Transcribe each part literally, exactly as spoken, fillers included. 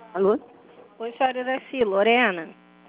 Alô? Oi, senhora Iraci, Lorena.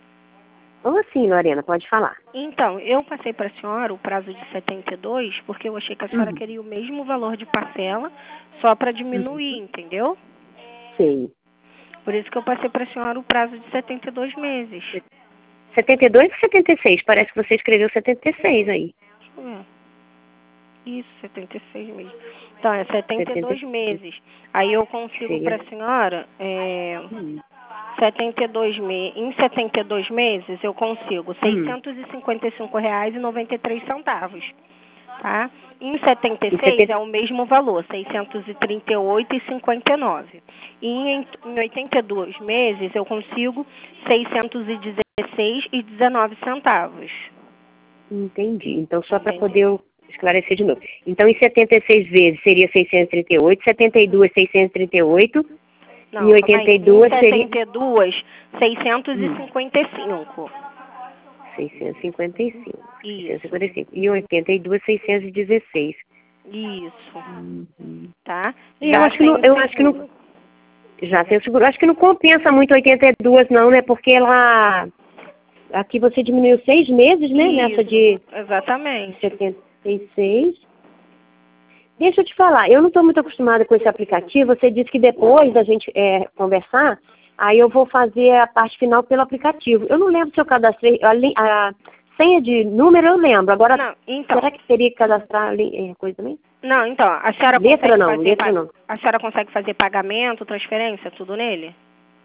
Ô, sim, Lorena, pode falar. Então, eu passei para a senhora o prazo de setenta e dois porque eu achei que a senhora Uhum. queria o mesmo valor de parcela, só para diminuir, Uhum. entendeu? Sei. Por isso que eu passei para a senhora o prazo de setenta e dois meses. setenta e dois ou setenta e seis? Parece que você escreveu setenta e seis aí. Deixa eu ver. Isso, setenta e seis meses. Então, é setenta e dois meses. Aí eu consigo para a senhora, é, Hum. setenta e dois me... em setenta e dois meses eu consigo Hum. seiscentos e cinquenta e cinco reais e noventa e três centavos. Tá? Em setenta e E seis setenta... é o mesmo valor, seiscentos e trinta e oito reais e cinquenta e nove centavos. E em, em oitenta e dois meses eu consigo seiscentos e dezesseis reais e dezenove centavos. Entendi. Então, só para Entendeu? poder eu esclarecer de novo. Então, em setenta e seis vezes seria seiscentos e trinta e oito, setenta e dois, seiscentos e trinta e oito, Não, e calma oitenta aí. e Em dois seria... setenta e dois, seiscentos e Hum. cinquenta e cinco. seiscentos e cinquenta e cinco. seiscentos e Isso. cinquenta e cinco. E oitenta e dois, seiscentos e dezesseis. Isso. Uhum. Tá? Eu Já acho que sem não... o Eu acho que não... seguro. Já tem o seguro. Acho que não compensa muito oitenta e dois não, né? Porque ela... Aqui você diminuiu seis meses, né? Nessa Isso. de Exatamente. setenta e seis. Deixa eu te falar, eu não estou muito acostumada com esse aplicativo. Você disse que depois da gente é, conversar, aí eu vou fazer a parte final pelo aplicativo. Eu não lembro se eu cadastrei... A, a senha de número eu lembro. Agora, Não, então. será que teria que cadastrar ali, é, coisa também? Não, então, a senhora Letra consegue não, fazer letra pa- não. a senhora consegue fazer pagamento, transferência, tudo nele?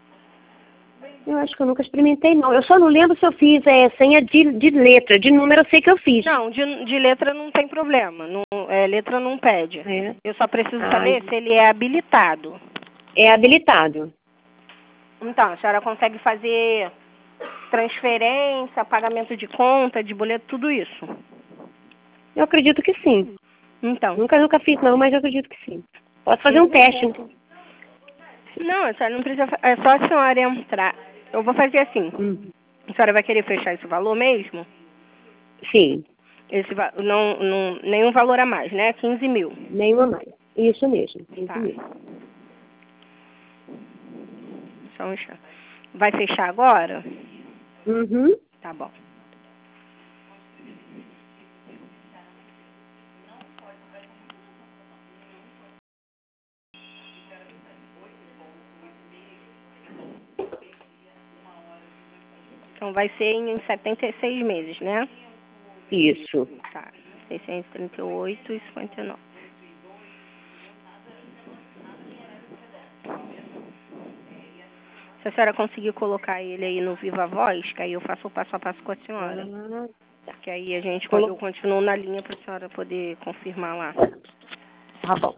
Eu acho que eu nunca experimentei, não. Eu só não lembro se eu fiz é, senha de, de letra. De número eu sei que eu fiz. Não, de, de letra não tem problema. Não, é, letra não pede. É. Eu só preciso Ai, saber se ele é habilitado. é habilitado. Então, a senhora consegue fazer transferência, pagamento de conta, de boleto, tudo isso. Eu acredito que sim. Então. Nunca, nunca fiz, não, mas eu acredito que sim. Posso fazer um e- teste. Né? Não, a senhora não precisa. fa- É só a senhora entrar. Eu vou fazer assim. Hum. A senhora vai querer fechar esse valor mesmo? Sim, Esse, va- não, não, nenhum valor a mais, né? quinze mil. nenhuma mais. Isso mesmo, quinze Tá. mil. Só um instante. Vai fechar agora? Uhum. Tá bom. Então vai ser em setenta e seis meses, né? Isso. Tá. seiscentos e trinta e oito e cinquenta e nove. Se a senhora conseguir colocar ele aí no Viva Voz, que aí eu faço o passo a passo com a senhora. Ah, Que aí a gente, colo... eu continuo na linha para a senhora poder confirmar lá. Tá bom.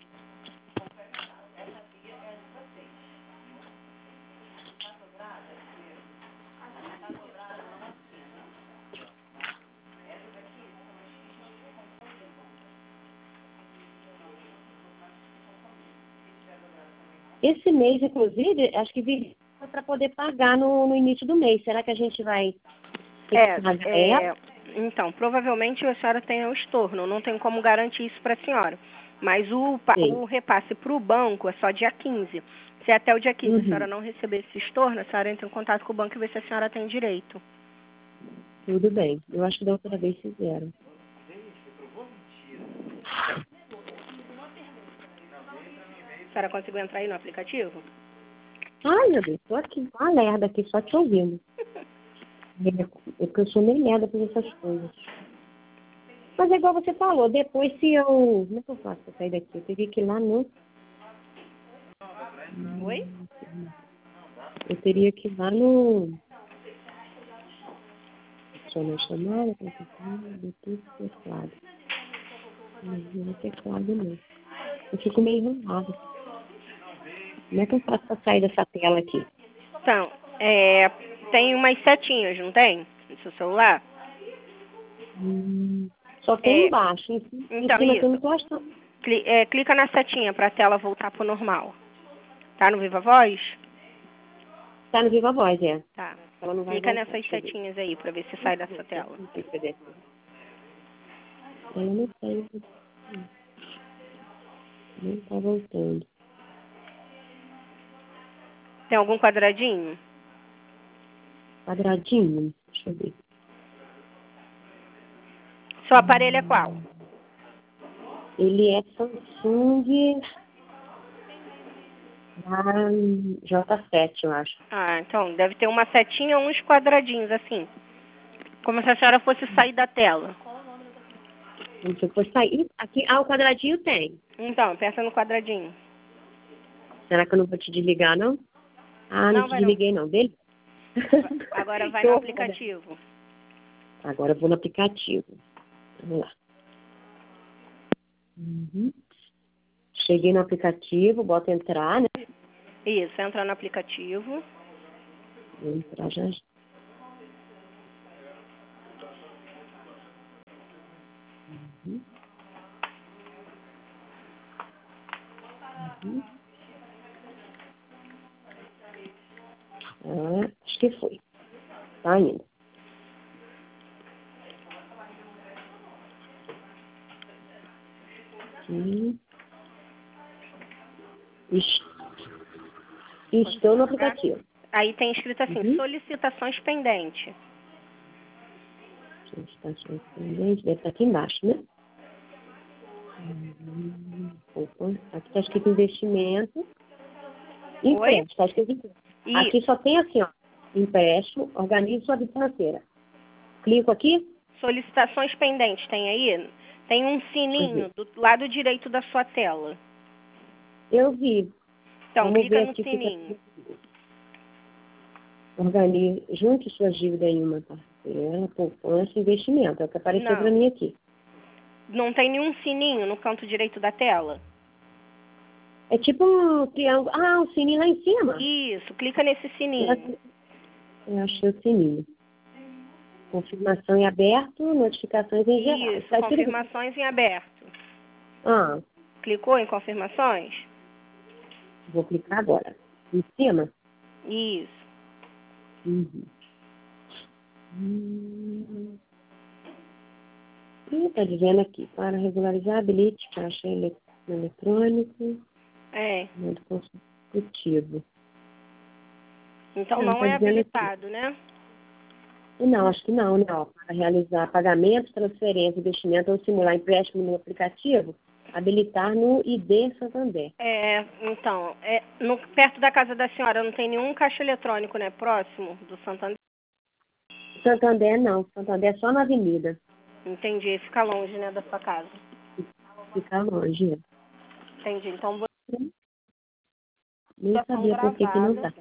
Esse mês, inclusive, acho que viria para poder pagar no, no início do mês. Será que a gente vai ter que É, pagar ela? é, então, provavelmente a senhora tem o estorno, não tem como garantir isso para a senhora. Mas o, pa- Sim. o repasse para o banco é só dia quinze. Se até o dia quinze a senhora Uhum. não receber esse estorno, a senhora entra em contato com o banco e vê se a senhora tem direito. Tudo bem. Eu acho que da outra vez fizeram. A senhora conseguiu entrar aí no aplicativo? Ai, meu Deus, tô aqui, uma lerda aqui, só te ouvindo. É porque eu sou meio lerda por essas coisas. Mas é igual você falou, depois se eu... Como é que eu faço pra sair daqui? Eu teria que ir lá no... Oi? Eu teria que ir lá no... Adicionar chamada, Bluetooth, teclado. Não, não é teclado não. Eu fico meio enrolada. Como é que eu faço pra sair dessa tela aqui? Então, é, tem umas setinhas, não tem? No seu celular? Hum, só tem É, embaixo. Em, ci- em então, cima que eu isso. não tô achando. Cli- é, clica na setinha para a tela voltar pro normal. Tá no Viva Voz? Tá no Viva Voz, é. Tá. Ela não vai Clica voltar, nessas deixa eu ver. setinhas aí para ver se sai dessa tela. Não sei se é dessa. Ela não tá, não tá voltando. Tem algum quadradinho? Quadradinho? Deixa eu ver. Seu aparelho é qual? Ele é Samsung ah, J sete, eu acho. Ah, então deve ter uma setinha ou uns quadradinhos, assim. Como se a senhora fosse sair da tela. Como se eu fosse sair. Aqui, ah, o quadradinho tem. Então, aperta no quadradinho. Será que eu não vou te desligar, não? Ah, não, Não, te vai não. desliguei, não. Dele? Agora vai no aplicativo. Agora eu vou no aplicativo. Vamos lá. Uhum. Cheguei no aplicativo, bota entrar, né? Isso, entra no aplicativo. Vou entrar já. Uhum. Uhum. Ah, acho que foi. Tá indo. Aqui. Estou no aplicativo. Aí tem escrito assim, Uhum. solicitações pendentes. Solicitações pendentes, deve estar aqui embaixo, né? Uhum. Opa, aqui está escrito investimento. Empréstimo, está escrito empréstimo. E Aqui só tem assim, ó. Empréstimo, organize sua vida financeira. Clico aqui. solicitações pendentes, tem aí? Tem um sininho do lado direito da sua tela. Eu vi. Então, Vamos clica ver no aqui. sininho. Organize, junte suas dívidas em uma parcela, poupança e investimento. É o que apareceu para Não. mim aqui. Não tem nenhum sininho no canto direito da tela? É tipo um triângulo. Ah, um sininho lá em cima. Isso, clica nesse sininho. Eu achei o sininho. Confirmação em aberto, notificações em geral. Isso, Tá escrito- confirmações em aberto. Ah, Clicou em confirmações? vou clicar agora. Em cima? Isso. Uhum. Hum. Ih, tá dizendo aqui, para regularizar, habilite caixa ele- eletrônico, É. modo consecutivo. Então Não, não tá é dizendo aqui. habilitado, né? Não, acho que não, né? Ó, para realizar pagamento, transferência, investimento ou simular empréstimo no aplicativo, habilitar no I D Santander. É, então, é, no, perto da casa da senhora não tem nenhum caixa eletrônico, né? Próximo do Santander. Santander não, Santander é só na avenida. Entendi, fica longe, né, da sua casa. Fica longe. Entendi. Então vou Nem sabia por que que não tá.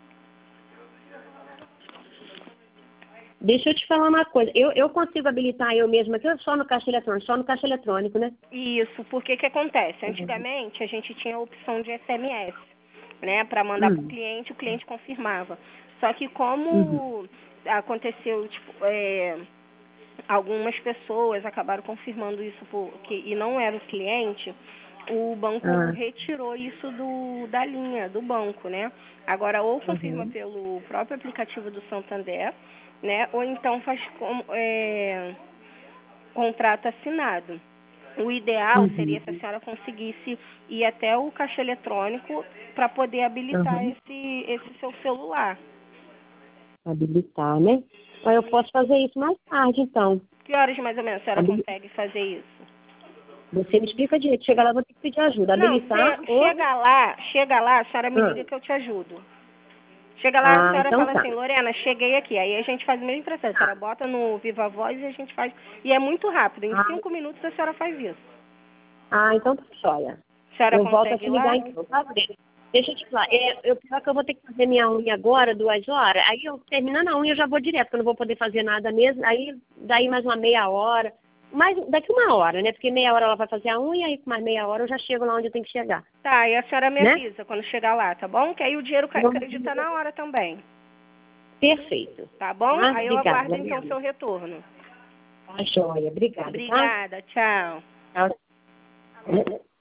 Deixa eu te falar uma coisa. Eu, eu consigo habilitar eu mesma aqui só no caixa eletrônico, só no caixa eletrônico, né? Isso, porque que acontece? Antigamente a gente tinha a opção de S M S, né, para mandar Hum. para o cliente, o cliente confirmava. Só que como Uhum. aconteceu, tipo, é, algumas pessoas acabaram confirmando isso por, que, e não era o cliente, o banco Ah. retirou isso do, da linha do banco, né? Agora, ou confirma Uhum. pelo próprio aplicativo do Santander, né? Ou então faz como, é, contrato assinado. O ideal Uhum. seria se a senhora conseguisse ir até o caixa eletrônico para poder habilitar Uhum. esse, esse seu celular. Habilitar, né? Mas eu posso fazer isso mais tarde, então. Que horas mais ou menos a senhora Habil... consegue fazer isso? Você me explica direito. Chega lá, vou ter que pedir ajuda. Não, Habilitar cê, ou... chega lá, chega lá, a senhora me Ah. liga que eu te ajudo. Chega lá, a Ah, senhora então fala tá. assim, Lorena, cheguei aqui. Aí a gente faz o mesmo processo. A senhora bota no Viva Voz e a gente faz. E é muito rápido. Em Ah. cinco minutos a senhora faz isso. Ah, então tá jóia. A senhora Eu volto a consegue te ir ligar lá? então, tá? Deixa eu te falar. É, eu, pior que eu vou ter que fazer minha unha agora, duas horas. Aí eu terminando a unha, eu já vou direto, porque eu não vou poder fazer nada mesmo. Aí, daí mais uma meia hora. Mas daqui uma hora, né? Porque meia hora ela vai fazer a unha, aí com mais meia hora eu já chego lá onde eu tenho que chegar. Tá, e a senhora me Né? avisa quando chegar lá, tá bom? Que aí o dinheiro ca- Vamos- acredita na hora também. Perfeito. Tá bom? Ah, Aí eu obrigada, aguardo minha então o seu amiga. retorno. Tá joia. Obrigada, tá? Obrigada, tchau. Tchau.